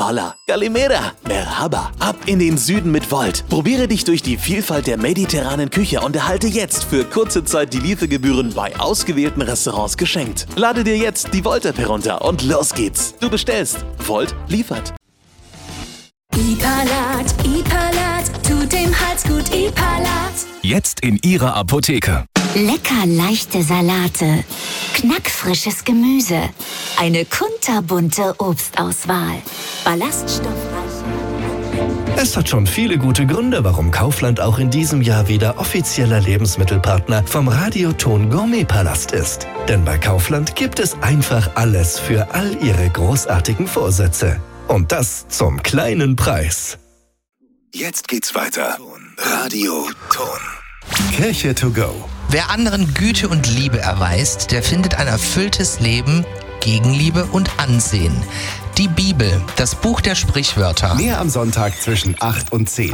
Hola, Calimera, Merhaba. Ab in den Süden mit Volt. Probiere dich durch die Vielfalt der mediterranen Küche und erhalte jetzt für kurze Zeit die Liefergebühren bei ausgewählten Restaurants geschenkt. Lade dir jetzt die Volt-App herunter und los geht's. Du bestellst. Volt liefert. Ipalat, tut dem Hals gut, Ipalat. Jetzt in Ihrer Apotheke. Lecker leichte Salate, knackfrisches Gemüse, eine kunterbunte Obstauswahl, ballaststoffreich. Es hat schon viele gute Gründe, warum Kaufland auch in diesem Jahr wieder offizieller Lebensmittelpartner vom Radioton Gourmet-Palast ist. Denn bei Kaufland gibt es einfach alles für all Ihre großartigen Vorsätze. Und das zum kleinen Preis. Jetzt geht's weiter. Radioton. Kirche to go. Wer anderen Güte und Liebe erweist, der findet ein erfülltes Leben, Gegenliebe und Ansehen. Die Bibel, das Buch der Sprichwörter. Mehr am Sonntag zwischen 8 und 10.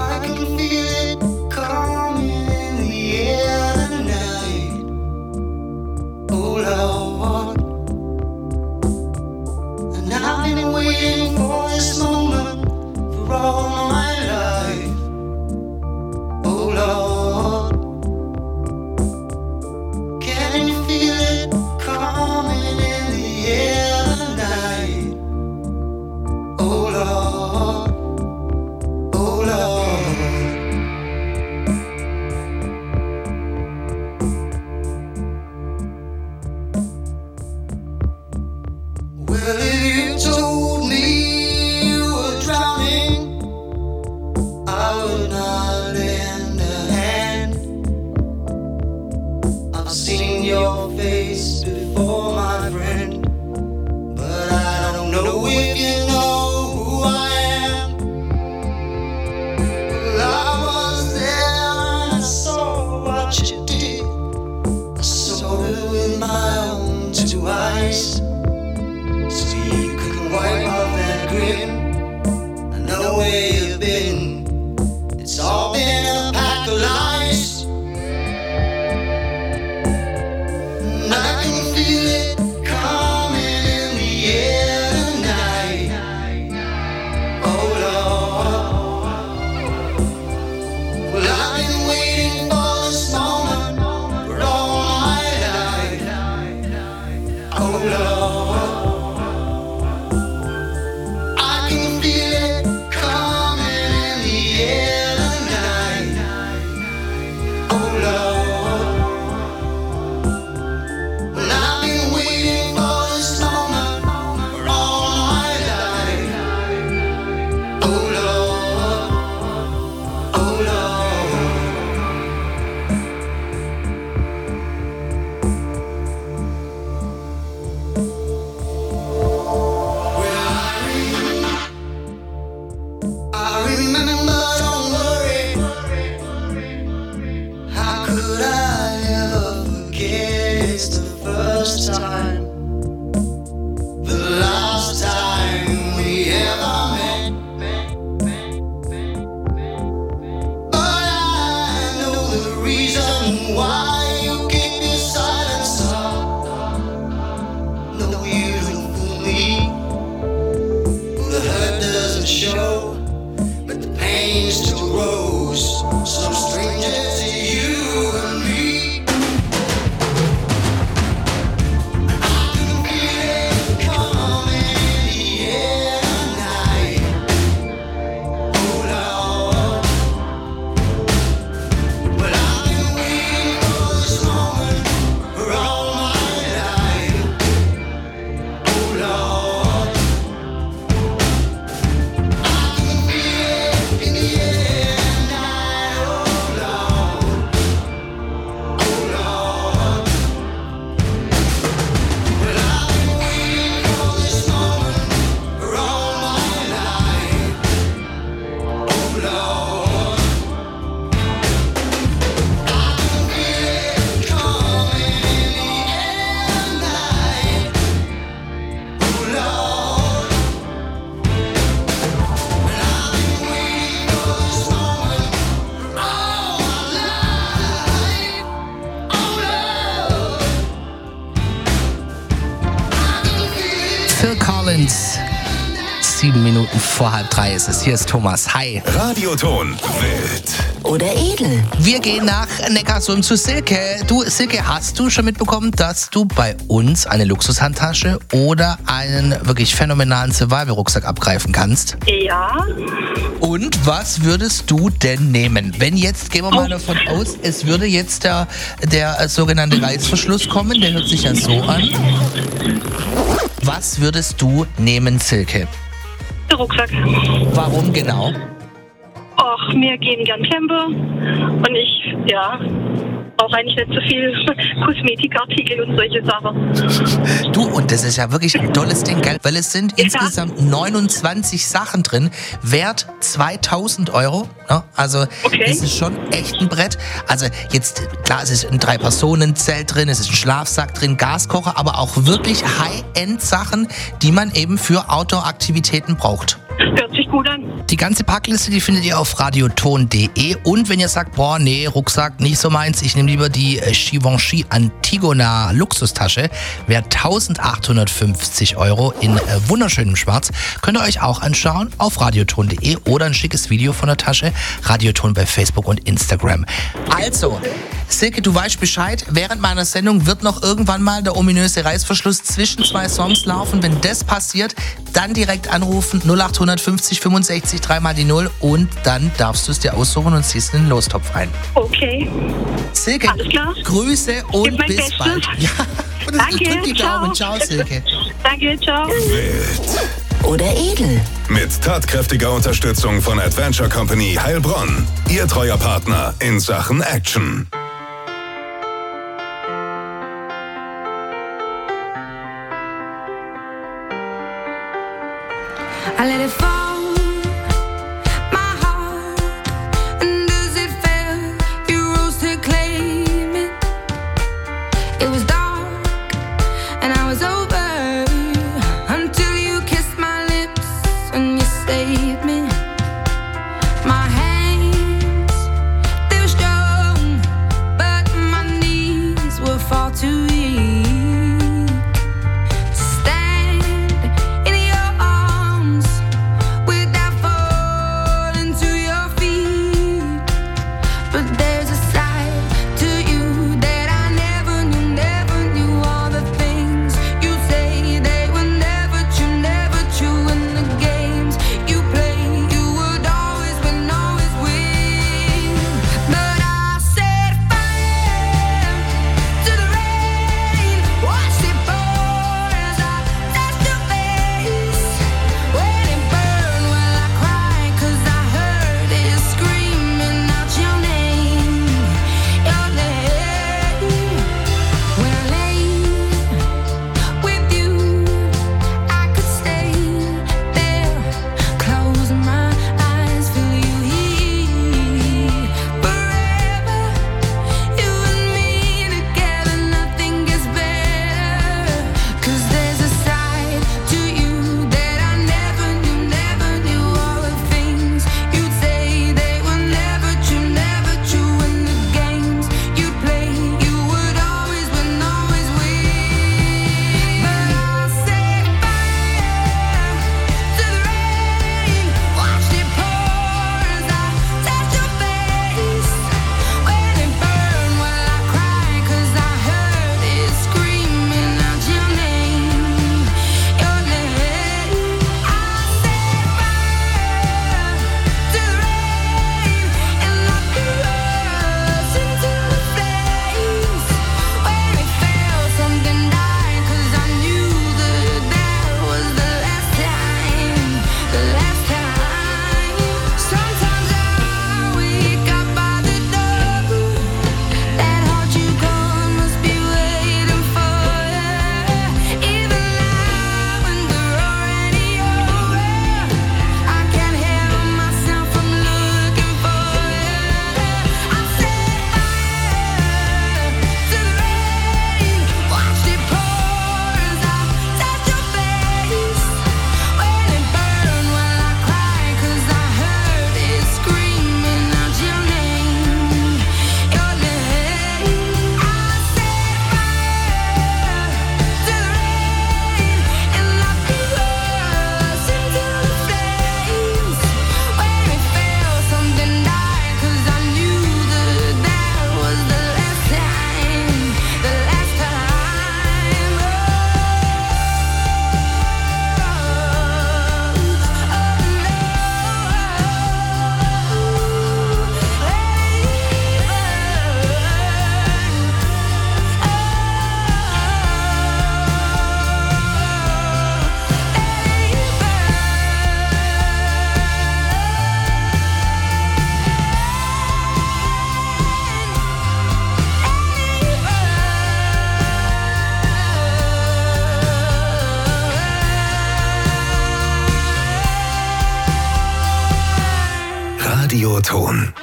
Minuten vor 2:30 ist es. Hier ist Thomas. Hi. Radioton wild. Oder edel. Wir gehen nach Neckarsulm zu Silke. Du, Silke, hast du schon mitbekommen, dass du bei uns eine Luxushandtasche oder einen wirklich phänomenalen Survival-Rucksack abgreifen kannst? Ja. Und was würdest du denn nehmen? Wenn jetzt, gehen wir mal davon aus, es würde jetzt der sogenannte Reißverschluss kommen, der hört sich ja so an. Was würdest du nehmen, Silke? Der Rucksack. Warum genau? Och, wir gehen gern campen und ich, brauche eigentlich nicht so viel Kosmetikartikel und solche Sachen. Du, und das ist ja wirklich ein tolles Ding, gell? Weil es sind insgesamt 29 Sachen drin, wert 2.000 €. Ne? Also, das ist schon echt ein Brett. Also, jetzt, klar, es ist ein 3-Personen-Zelt drin, es ist ein Schlafsack drin, Gaskocher, aber auch wirklich High-End-Sachen, die man eben für Outdoor-Aktivitäten braucht. Hört sich gut an. Die ganze Packliste, die findet ihr auf radioton.de. Und wenn ihr sagt, boah, nee, Rucksack nicht so meins, ich nehme lieber die Givenchy Antigona Luxustasche, wert 1.850 € in wunderschönem Schwarz, könnt ihr euch auch anschauen auf radioton.de oder ein schickes Video von der Tasche, Radioton bei Facebook und Instagram. Also, Silke, du weißt Bescheid, während meiner Sendung wird noch irgendwann mal der ominöse Reißverschluss zwischen 2 Songs laufen. Wenn das passiert, dann direkt anrufen, 0850 65 3 die 0 und dann darfst du es dir aussuchen und ziehst in den Lostopf ein. Okay. Silke, alles klar. Grüße und bis Bestes. bald. Ja, Danke, drück die Daumen. ciao. Ciao, Silke. Danke, ciao. Wild. Oder edel. Mit tatkräftiger Unterstützung von Adventure Company Heilbronn. Ihr treuer Partner in Sachen Action. I let it fall, my heart, and as it fell, you rose to claim it. It was dark, and I was over, until you kissed my lips and you saved me. My hands, they were strong, Radioton.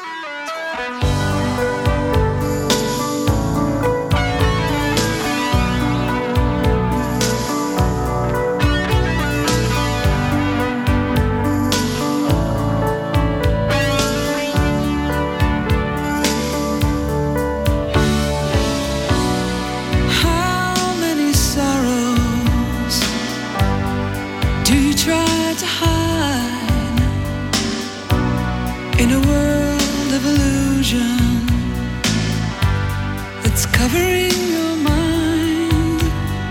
In a world of illusion that's covering your mind,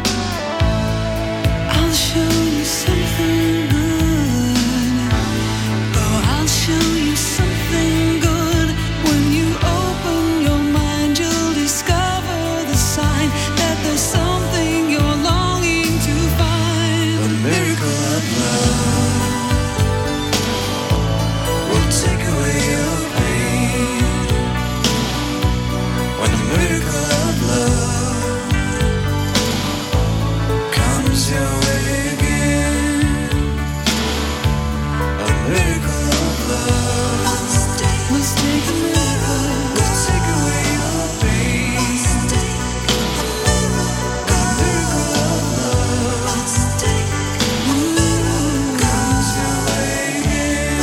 I'll show you something good. Oh, I'll show you something good. When you open your mind, you'll discover the sign that there's something you're longing to find. A miracle of love. Take away your pain. When the miracle of love comes your way again, a miracle of love must take a miracle to take away your pain. A miracle of love comes your way again.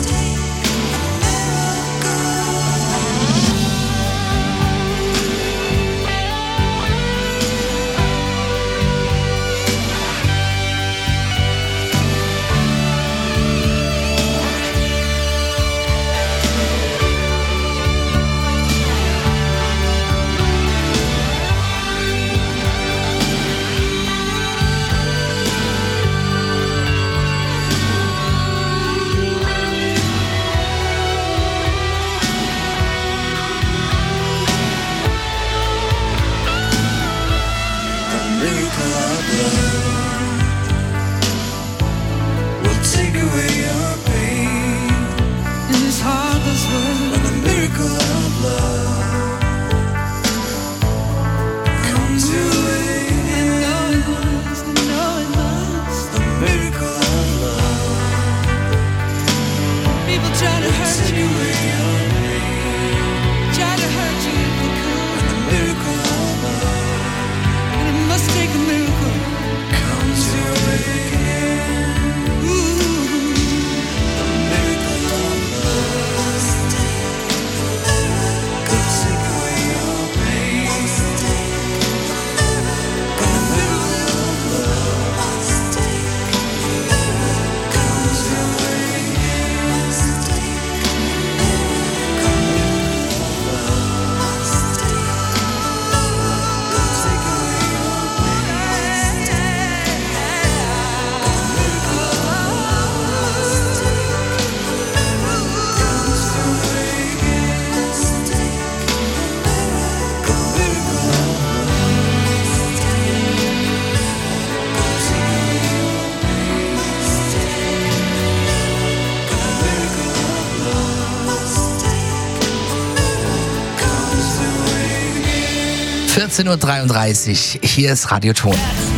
Uhr. Hier ist Radioton.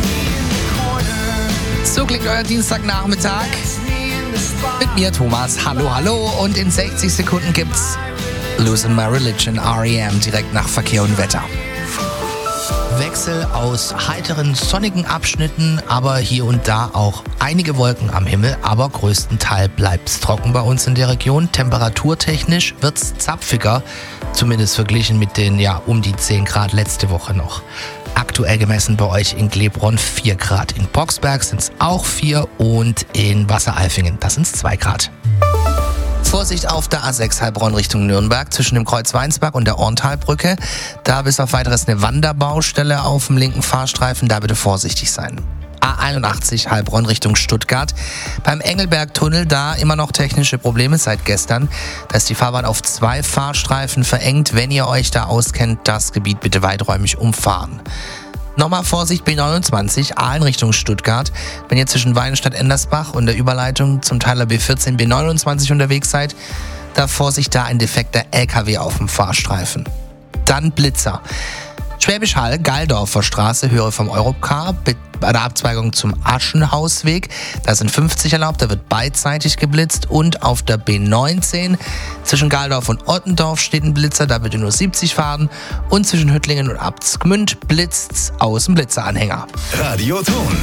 So klingt euer Dienstagnachmittag. Mit mir, Thomas. Hallo, hallo. Und in 60 Sekunden gibt's Losing My Religion, R.E.M. direkt nach Verkehr und Wetter. Wechsel aus heiteren, sonnigen Abschnitten, aber hier und da auch einige Wolken am Himmel, aber größtenteils bleibt's trocken bei uns in der Region. Temperaturtechnisch wird's zapfiger, zumindest verglichen mit den um die 10 Grad letzte Woche noch. Aktuell gemessen bei euch in Glebronn 4 Grad. In Boxberg sind's auch 4 und in Wasseralfingen, das sind's 2 Grad. Vorsicht auf der A6 Heilbronn Richtung Nürnberg zwischen dem Kreuz Weinsberg und der Orntalbrücke. Da bis auf weiteres eine Wanderbaustelle auf dem linken Fahrstreifen, da bitte vorsichtig sein. A81 Heilbronn Richtung Stuttgart. Beim Engelberg-Tunnel da immer noch technische Probleme seit gestern. Da ist die Fahrbahn auf 2 Fahrstreifen verengt. Wenn ihr euch da auskennt, das Gebiet bitte weiträumig umfahren. Nochmal Vorsicht, B29, Aalen Richtung Stuttgart. Wenn ihr zwischen Weihenstadt-Endersbach und der Überleitung zum Teiler B14, B29 unterwegs seid, da Vorsicht, da ein defekter LKW auf dem Fahrstreifen. Dann Blitzer. Schwäbisch Hall, Galdorfer Straße, Höhe vom Europcar, bei der Abzweigung zum Aschenhausweg. Da sind 50 erlaubt, da wird beidseitig geblitzt. Und auf der B19 zwischen Galdorf und Ottendorf steht ein Blitzer, da bitte nur 70 fahren. Und zwischen Hüttlingen und Abtsgmünd blitzt's aus dem Blitzeranhänger. Radioton.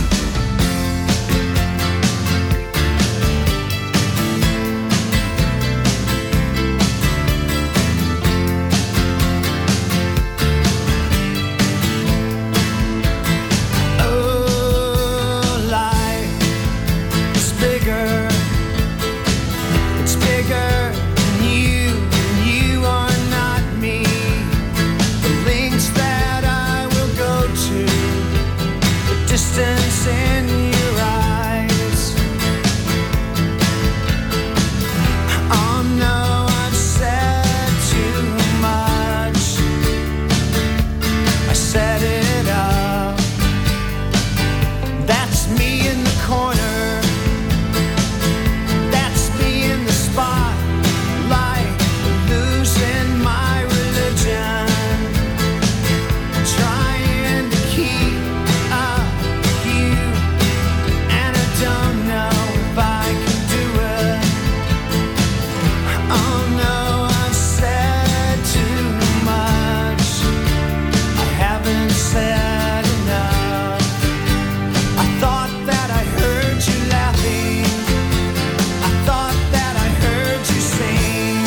Distance in your eyes. Oh no, I've said too much. I set it up. That's me in the corner. That's me in the spotlight, losing my religion, trying to keep up. Don't know if I can do it. Oh no, I've said too much. I haven't said enough. I thought that I heard you laughing. I thought that I heard you sing.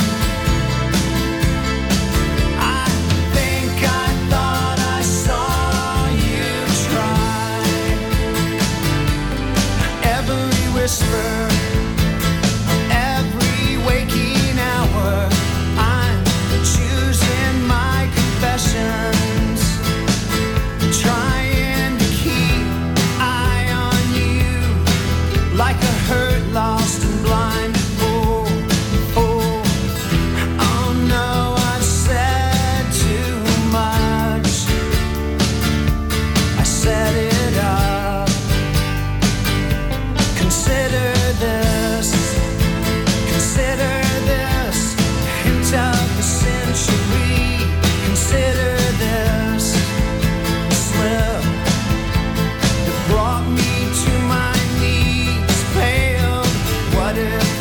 I think I thought I saw you try. Every whisper, every waking hour, I'm choosing my confessions, trying to keep eye on you, like a hurt, lost and blind fool. Oh no, I've said too much. I set it up. Consider this, hint of the century. Consider this slip that brought me to my knees, pale. What if